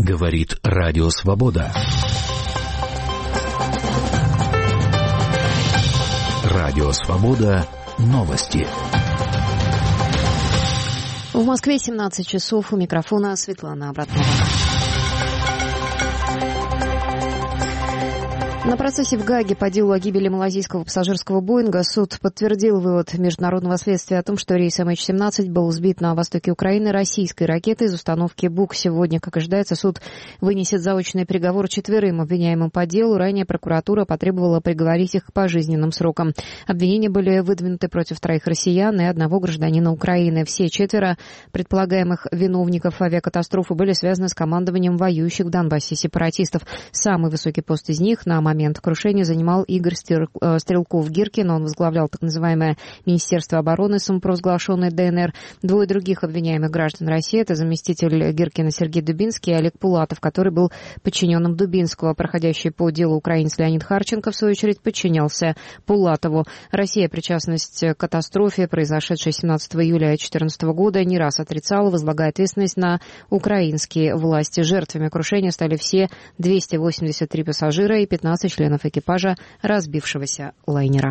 Говорит Радио Свобода. Радио Свобода. Новости. В Москве 17 часов. У микрофона Светлана Абратнова. На процессе в Гааге по делу о гибели малайзийского пассажирского Боинга суд подтвердил вывод международного следствия о том, что рейс MH17 был сбит на востоке Украины российской ракетой из установки БУК. Сегодня, как ожидается, суд вынесет заочный приговор 4 обвиняемым по делу. Ранее прокуратура потребовала приговорить их к пожизненным срокам. Обвинения были выдвинуты против 3 россиян и 1 гражданина Украины. Все 4 предполагаемых виновников авиакатастрофы были связаны с командованием воюющих в Донбассе сепаратистов. Самый высокий пост из них на момент крушения занимал Игорь Стрелков-Гиркин. Он возглавлял так называемое Министерство обороны, самопровозглашенной ДНР. 2 других обвиняемых граждан России — это заместитель Гиркина Сергей Дубинский и Олег Пулатов, который был подчиненным Дубинского. Проходящий по делу украинец Леонид Харченко, в свою очередь, подчинялся Пулатову. Россия причастность к катастрофе, произошедшей 17 июля 2014 года, не раз отрицала, возлагая ответственность на украинские власти. Жертвами крушения стали все 283 пассажира и 15 членов экипажа разбившегося лайнера.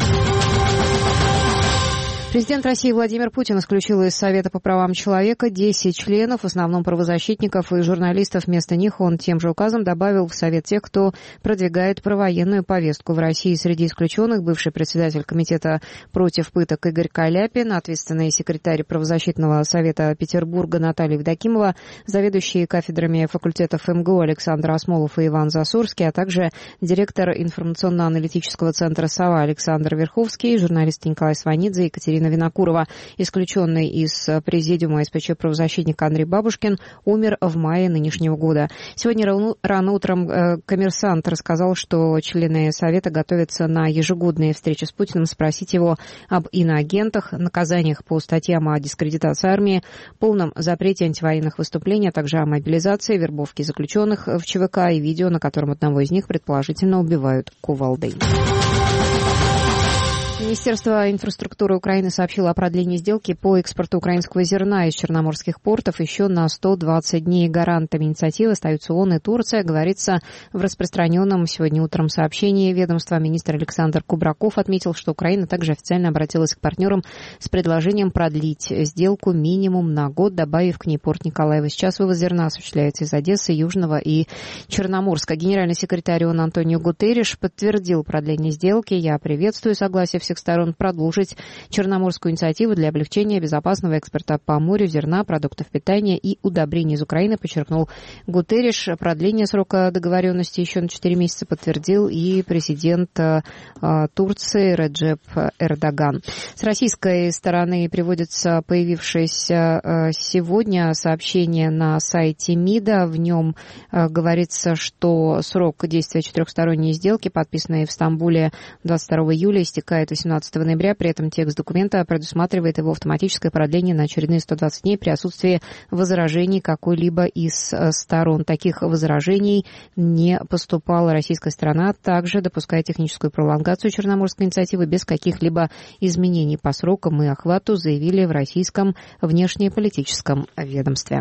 Президент России Владимир Путин исключил из Совета по правам человека 10 членов, в основном правозащитников и журналистов. Вместо них он тем же указом добавил в Совет тех, кто продвигает провоенную повестку в России. Среди исключенных бывший председатель Комитета против пыток Игорь Каляпин, ответственный секретарь правозащитного совета Петербурга Наталья Евдокимова, заведующие кафедрами факультетов МГУ Александр Осмолов и Иван Засурский, а также директор информационно-аналитического центра «Сова» Александр Верховский, журналисты Николай Сванидзе и Екатерина Винокурова. Исключенный из президиума СПЧ правозащитник Андрей Бабушкин умер в мае нынешнего года. Сегодня рано утром «Коммерсант» рассказал, что члены Совета готовятся на ежегодные встречи с Путиным спросить его об иноагентах, наказаниях по статьям о дискредитации армии, полном запрете антивоенных выступлений, а также о мобилизации, вербовке заключенных в ЧВК и видео, на котором одного из них предположительно убивают кувалдой. Министерство инфраструктуры Украины сообщило о продлении сделки по экспорту украинского зерна из черноморских портов еще на 120 дней. Гарантами инициативы остаются ООН и Турция, говорится в распространенном сегодня утром сообщении ведомства. Министр Александр Кубраков отметил, что Украина также официально обратилась к партнерам с предложением продлить сделку минимум на год, добавив к ней порт Николаева. Сейчас вывоз зерна осуществляется из Одессы, Южного и Черноморска. Генеральный секретарь ООН Антонио Гутерриш подтвердил продление сделки. Я приветствую согласие всех сторон продолжить черноморскую инициативу для облегчения безопасного экспорта по морю зерна, продуктов питания и удобрений из Украины, подчеркнул Гутерриш. Продление срока договоренности еще на 4 месяца подтвердил и президент Турции Реджеп Эрдоган. С российской стороны приводится появившееся сегодня сообщение на сайте МИДа. В нем говорится, что срок действия четырехсторонней сделки, подписанной в Стамбуле 22 июля, истекает 18 ноября. При этом текст документа предусматривает его автоматическое продление на очередные 120 дней при отсутствии возражений какой-либо из сторон. Таких возражений не поступала российская сторона. Также допускает техническую пролонгацию Черноморской инициативы без каких-либо изменений по срокам и охвату, заявили в российском внешнеполитическом ведомстве.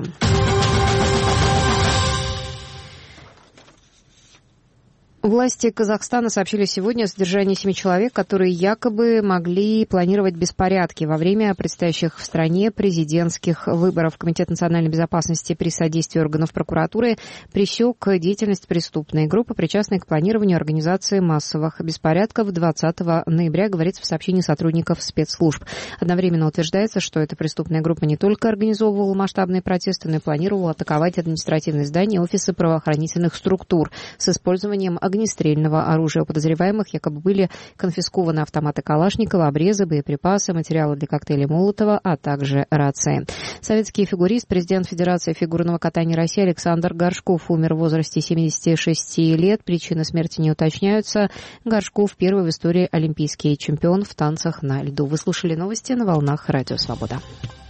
Власти Казахстана сообщили сегодня о задержании 7 человек, которые якобы могли планировать беспорядки во время предстоящих в стране президентских выборов. Комитет национальной безопасности при содействии органов прокуратуры пресек деятельность преступной группы, причастной к планированию организации массовых беспорядков 20 ноября, говорится в сообщении сотрудников спецслужб. Одновременно утверждается, что эта преступная группа не только организовывала масштабные протесты, но и планировала атаковать административные здания и офисы правоохранительных структур с использованием огнестрельного оружия. У подозреваемых якобы были конфискованы автоматы Калашникова, обрезы, боеприпасы, материалы для коктейлей Молотова, а также рации. Советский фигурист, президент Федерации фигурного катания России Александр Горшков умер в возрасте 76 лет. Причины смерти не уточняются. Горшков — первый в истории олимпийский чемпион в танцах на льду. Вы слушали новости на волнах Радио Свобода.